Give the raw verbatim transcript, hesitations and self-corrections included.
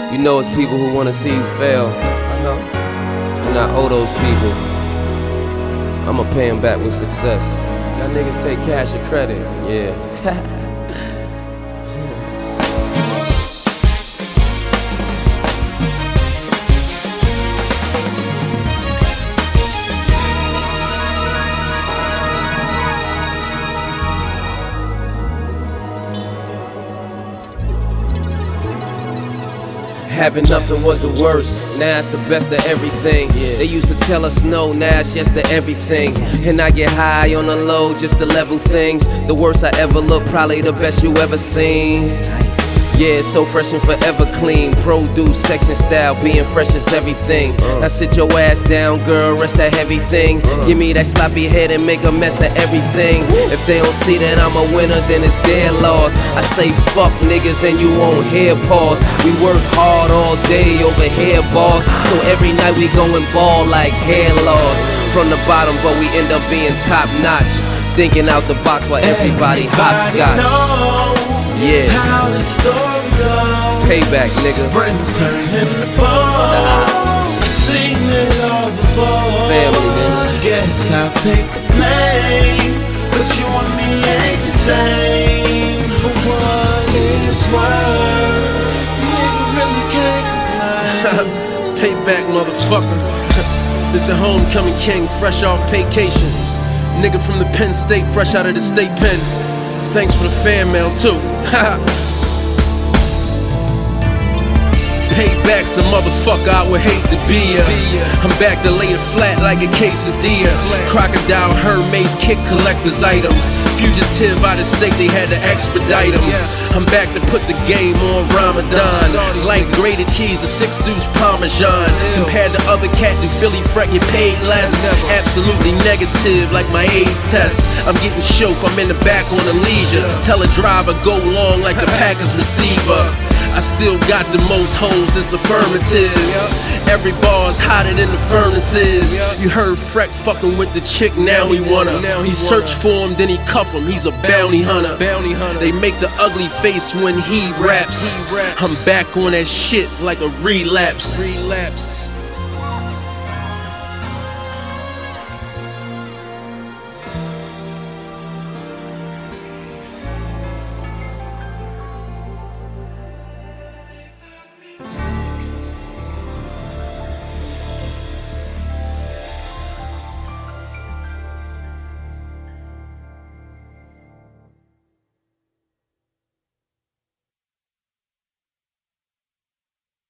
You know it's people who wanna see you fail. I know. And I owe those people. I'ma pay them back with success. Y'all niggas take cash or credit. Yeah. Having nothing was the worst, now it's the best of everything. Yeah. They used to tell us no, now it's yes to everything. And I get high on the low just to level things. The worst I ever look, probably the best you ever seen. Yeah, it's so fresh and forever clean. Produce, sex and style, being fresh is everything. uh. Now sit your ass down, girl, rest that heavy thing. uh. Give me that sloppy head and make a mess of everything. If they don't see that I'm a winner, then it's their loss. I say fuck niggas and you won't hear pause. We work hard all day over here, boss. So every night we going ball like hair loss. From the bottom, but we end up being top notch. Thinking out the box while everybody, everybody hopscotch. Yeah. How the story goes. Payback, nigga. Friends turn into bones. Seen it all before. Family, man. Guess I'll take the blame, but you and me ain't the same. For what it's worth, nigga really can't complain. Payback, motherfucker. It's the homecoming king, fresh off vacation. Nigga from the Penn State, fresh out of the state pen. Thanks for the fan mail too. Payback's a motherfucker I would hate to be ya. I'm back to lay it flat like a quesadilla. Crocodile Hermes kick collector's item. Fugitive out of state, they had to expedite him. I'm back to put the game on Ramadan. Like grated cheese, the six deuce Parmesan. Compared to other cat, do Philly fret get paid less? Absolutely negative, like my AIDS test. I'm getting chauffeur, I'm in the back on a leisure. Tell a driver go long like the Packers receiver. I still got the most hoes, it's affirmative. Every bar's hotter than the furnaces. You heard Freck fucking with the chick, now he wanna. He search for him, then he cuff him, he's a bounty hunter. They make the ugly face when he raps. I'm back on that shit like a relapse.